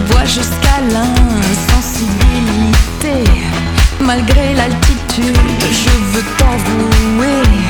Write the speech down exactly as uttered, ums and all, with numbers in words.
vois jusqu'à l'insensibilité. Malgré l'altitude, je veux t'avouer